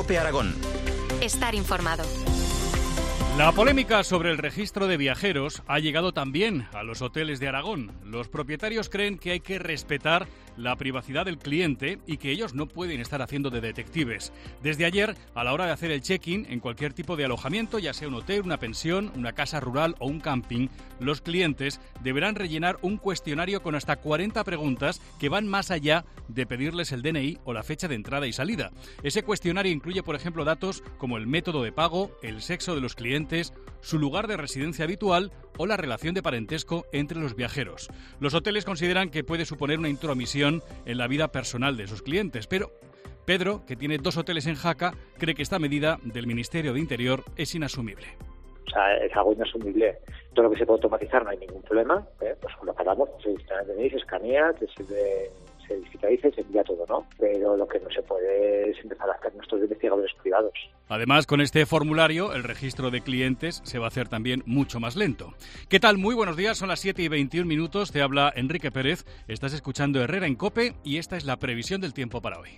COPE Aragón. Estar informado. La polémica sobre el registro de viajeros ha llegado también a los hoteles de Aragón. Los propietarios creen que hay que respetar la privacidad del cliente y que ellos no pueden estar haciendo de detectives. Desde ayer, a la hora de hacer el check-in en cualquier tipo de alojamiento, ya sea un hotel, una pensión, una casa rural o un camping, los clientes deberán rellenar un cuestionario con hasta 40 preguntas que van más allá de pedirles el DNI o la fecha de entrada y salida. Ese cuestionario incluye, por ejemplo, datos como el método de pago, el sexo de los clientes, su lugar de residencia habitual o la relación de parentesco entre los viajeros. Los hoteles consideran que puede suponer una intromisión en la vida personal de sus clientes, pero Pedro, que tiene 2 hoteles en Jaca, cree que esta medida del Ministerio de Interior es inasumible. O sea, es algo inasumible. Todo lo que se puede automatizar no hay ningún problema, pues lo pagamos, se escanea, se digitaliza y se envía todo, ¿no? Pero lo que no se puede es empezar a hacer nuestros investigadores privados. Además, con este formulario, el registro de clientes se va a hacer también mucho más lento. ¿Qué tal? Muy buenos días, son las 7:21. Te habla Enrique Pérez, estás escuchando Herrera en COPE y esta es la previsión del tiempo para hoy.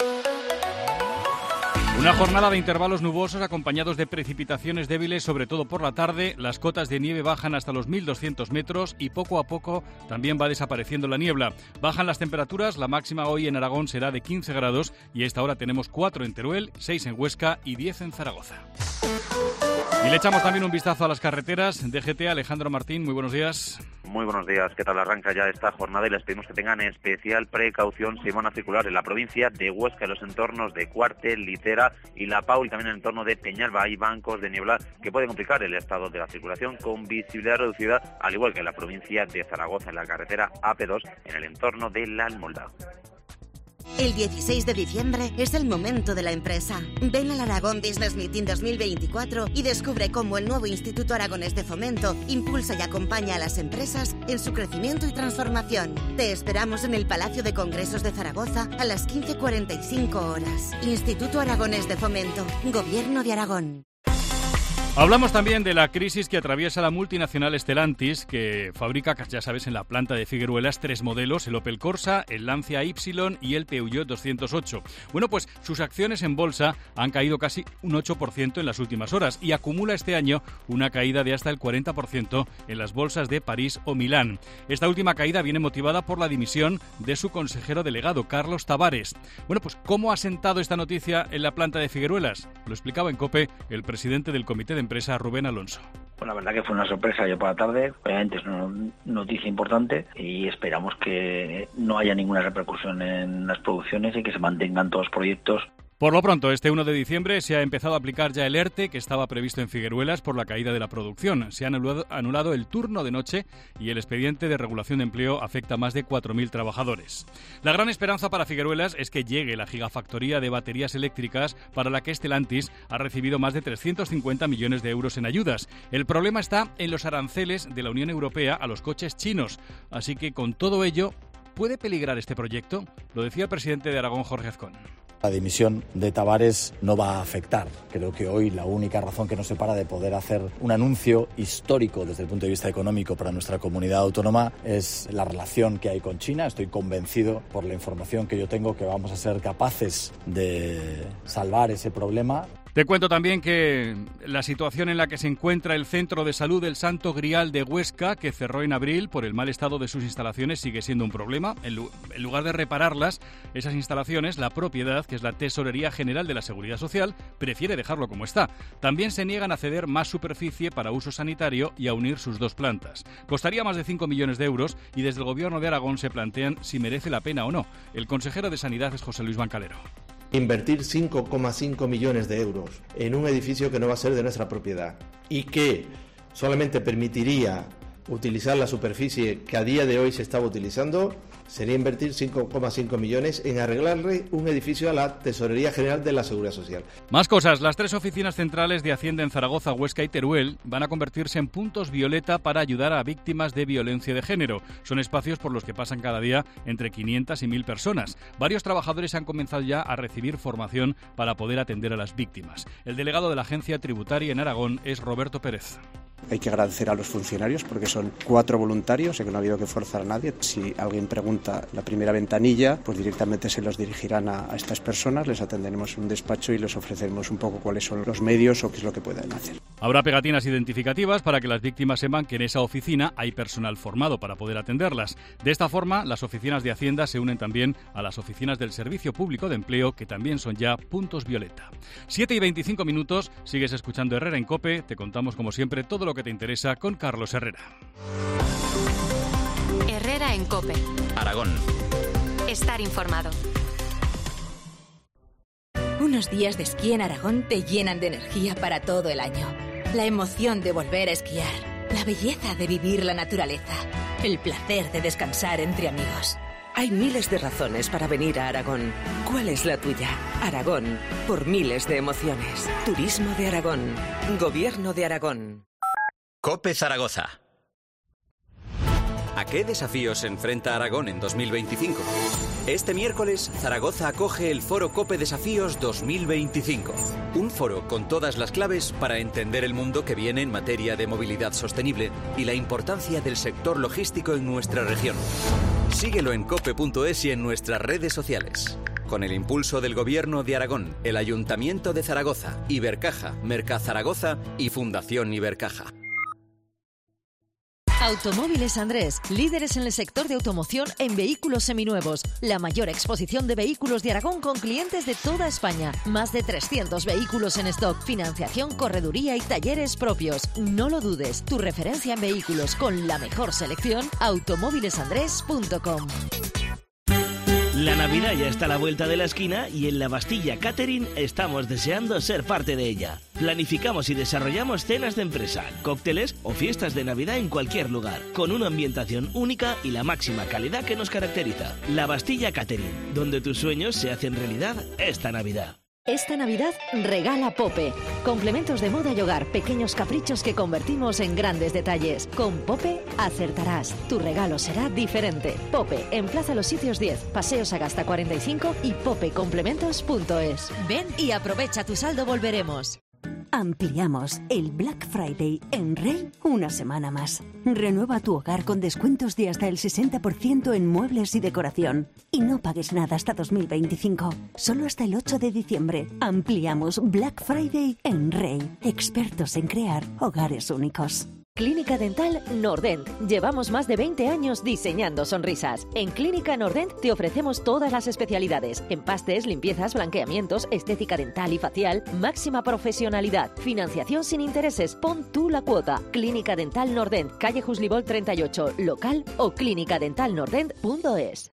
Una jornada de intervalos nubosos acompañados de precipitaciones débiles, sobre todo por la tarde. Las cotas de nieve bajan hasta los 1.200 metros y poco a poco también va desapareciendo la niebla. Bajan las temperaturas, la máxima hoy en Aragón será de 15 grados y a esta hora tenemos 4 en Teruel, 6 en Huesca y 10 en Zaragoza. Y le echamos también un vistazo a las carreteras. DGT, Alejandro Martín, muy buenos días. Muy buenos días, ¿qué tal? Arranca ya esta jornada y les pedimos que tengan especial precaución si van a circular en la provincia de Huesca, en los entornos de Cuartel, Litera y La Pau, y también en el entorno de Peñalba. Hay bancos de niebla que pueden complicar el estado de la circulación con visibilidad reducida, al igual que en la provincia de Zaragoza, en la carretera AP2, en el entorno de La Almolda. El 16 de diciembre es el momento de la empresa. Ven al Aragón Business Meeting 2024 y descubre cómo el nuevo Instituto Aragonés de Fomento impulsa y acompaña a las empresas en su crecimiento y transformación. Te esperamos en el Palacio de Congresos de Zaragoza a las 15:45 horas. Instituto Aragonés de Fomento, Gobierno de Aragón. Hablamos también de la crisis que atraviesa la multinacional Stellantis, que fabrica, ya sabes, en la planta de Figueruelas 3 modelos, el Opel Corsa, el Lancia Y y el Peugeot 208. Bueno, pues sus acciones en bolsa han caído casi un 8% en las últimas horas y acumula este año una caída de hasta el 40% en las bolsas de París o Milán. Esta última caída viene motivada por la dimisión de su consejero delegado, Carlos Tavares. Bueno, pues ¿cómo ha sentado esta noticia en la planta de Figueruelas? Lo explicaba en COPE el presidente del Comité de Empresa, Rubén Alonso. Pues la verdad que fue una sorpresa yo por la tarde, obviamente es una noticia importante y esperamos que no haya ninguna repercusión en las producciones y que se mantengan todos los proyectos. Por lo pronto, este 1 de diciembre se ha empezado a aplicar ya el ERTE que estaba previsto en Figueruelas por la caída de la producción. Se ha anulado el turno de noche y el expediente de regulación de empleo afecta a más de 4.000 trabajadores. La gran esperanza para Figueruelas es que llegue la gigafactoría de baterías eléctricas para la que Stellantis ha recibido más de 350 millones de euros en ayudas. El problema está en los aranceles de la Unión Europea a los coches chinos. Así que con todo ello, ¿puede peligrar este proyecto? Lo decía el presidente de Aragón, Jorge Azcón. La dimisión de Tavares no va a afectar. Creo que hoy la única razón que nos separa de poder hacer un anuncio histórico desde el punto de vista económico para nuestra comunidad autónoma es la relación que hay con China. Estoy convencido por la información que yo tengo que vamos a ser capaces de salvar ese problema. Te cuento también que la situación en la que se encuentra el Centro de Salud del Santo Grial de Huesca, que cerró en abril por el mal estado de sus instalaciones, sigue siendo un problema. En lugar de repararlas, esas instalaciones, la propiedad, que es la Tesorería General de la Seguridad Social, prefiere dejarlo como está. También se niegan a ceder más superficie para uso sanitario y a unir sus 2 plantas. Costaría más de 5 millones de euros y desde el Gobierno de Aragón se plantean si merece la pena o no. El consejero de Sanidad es José Luis Bancalero. Invertir 5,5 millones de euros en un edificio que no va a ser de nuestra propiedad y que solamente permitiría utilizar la superficie que a día de hoy se estaba utilizando, sería invertir 5,5 millones en arreglarle un edificio a la Tesorería General de la Seguridad Social. Más cosas. Las 3 oficinas centrales de Hacienda en Zaragoza, Huesca y Teruel van a convertirse en puntos violeta para ayudar a víctimas de violencia de género. Son espacios por los que pasan cada día entre 500 y 1.000 personas. Varios trabajadores han comenzado ya a recibir formación para poder atender a las víctimas. El delegado de la Agencia Tributaria en Aragón es Roberto Pérez. Hay que agradecer a los funcionarios porque son 4 voluntarios, sé que no ha habido que forzar a nadie. Si alguien pregunta la primera ventanilla, pues directamente se los dirigirán a estas personas, les atenderemos en un despacho y les ofreceremos un poco cuáles son los medios o qué es lo que pueden hacer. Habrá pegatinas identificativas para que las víctimas sepan que en esa oficina hay personal formado para poder atenderlas. De esta forma, las oficinas de Hacienda se unen también a las oficinas del Servicio Público de Empleo, que también son ya puntos violeta. 7:25 minutos, sigues escuchando Herrera en COPE, te contamos como siempre todo lo que te interesa con Carlos Herrera. Herrera en COPE. Aragón. Estar informado. Unos días de esquí en Aragón te llenan de energía para todo el año. La emoción de volver a esquiar, la belleza de vivir la naturaleza, el placer de descansar entre amigos. Hay miles de razones para venir a Aragón. ¿Cuál es la tuya? Aragón, por miles de emociones. Turismo de Aragón. Gobierno de Aragón. COPE Zaragoza. ¿A qué desafíos se enfrenta Aragón en 2025? Este miércoles, Zaragoza acoge el Foro COPE Desafíos 2025. Un foro con todas las claves para entender el mundo que viene en materia de movilidad sostenible y la importancia del sector logístico en nuestra región. Síguelo en cope.es y en nuestras redes sociales. Con el impulso del Gobierno de Aragón, el Ayuntamiento de Zaragoza, Ibercaja, Mercazaragoza y Fundación Ibercaja. Automóviles Andrés, líderes en el sector de automoción en vehículos seminuevos. La mayor exposición de vehículos de Aragón con clientes de toda España. Más de 300 vehículos en stock, financiación, correduría y talleres propios. No lo dudes, tu referencia en vehículos con la mejor selección, automóvilesandrés.com. La Navidad ya está a la vuelta de la esquina y en La Bastilla Catering estamos deseando ser parte de ella. Planificamos y desarrollamos cenas de empresa, cócteles o fiestas de Navidad en cualquier lugar, con una ambientación única y la máxima calidad que nos caracteriza. La Bastilla Catering, donde tus sueños se hacen realidad esta Navidad. Esta Navidad regala Pope. Complementos de moda y hogar, pequeños caprichos que convertimos en grandes detalles. Con Pope acertarás. Tu regalo será diferente. Pope, en Plaza Los Sitios 10, Paseo Sagasta 45 y popecomplementos.es. Ven y aprovecha tu saldo Volveremos. Ampliamos el Black Friday en Rey una semana más. Renueva tu hogar con descuentos de hasta el 60% en muebles y decoración. Y no pagues nada hasta 2025. Solo hasta el 8 de diciembre. Ampliamos Black Friday en Rey. Expertos en crear hogares únicos. Clínica Dental Nordent. Llevamos más de 20 años diseñando sonrisas. En Clínica Nordent te ofrecemos todas las especialidades: empastes, limpiezas, blanqueamientos, estética dental y facial, máxima profesionalidad, financiación sin intereses. Pon tú la cuota. Clínica Dental Nordent, calle Juslibol 38, local o clinicadentalnordent.es.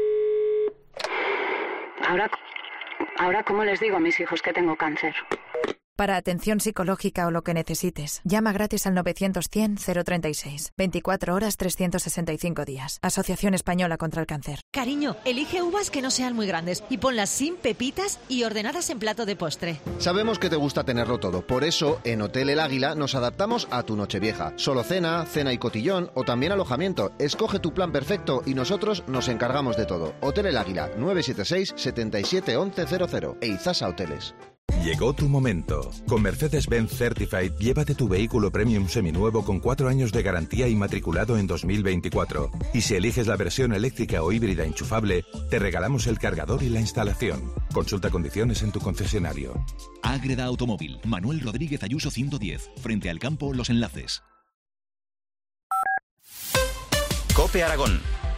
Ahora, ¿cómo les digo a mis hijos que tengo cáncer? Para atención psicológica o lo que necesites, llama gratis al 900-100-036. 24 horas, 365 días. Asociación Española contra el Cáncer. Cariño, elige uvas que no sean muy grandes y ponlas sin pepitas y ordenadas en plato de postre. Sabemos que te gusta tenerlo todo. Por eso, en Hotel El Águila nos adaptamos a tu Nochevieja. Solo cena y cotillón o también alojamiento. Escoge tu plan perfecto y nosotros nos encargamos de todo. Hotel El Águila, 976 77 1100 e Izasa Hoteles. Llegó tu momento. Con Mercedes-Benz Certified, llévate tu vehículo premium seminuevo con 4 años de garantía y matriculado en 2024. Y si eliges la versión eléctrica o híbrida enchufable, te regalamos el cargador y la instalación. Consulta condiciones en tu concesionario. Ágreda Automóvil, Manuel Rodríguez Ayuso 110, frente al campo Los Enlaces. COPE Aragón.